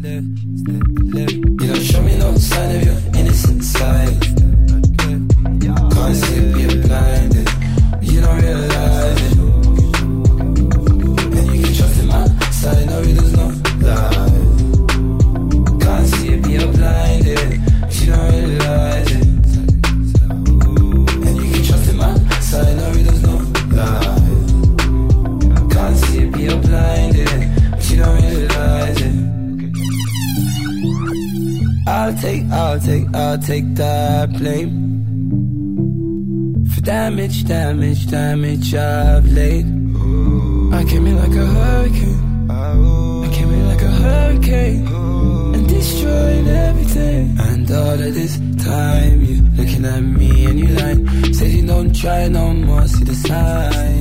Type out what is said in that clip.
You don't show me no sign of your innocent side. Can't see it, you're blinded. You don't realize it. And you can trust in my side, no, it does not lie. Can't see it, you're blinded. You don't realize it. And you can trust in my side, no, it does not lie. Can't see it, you're blinded. You don't realize it. I'll take that blame for damage I've laid. I came in like a hurricane, and destroyed everything. And all of this time, you looking at me and you like, said you don't try no more, see the sign.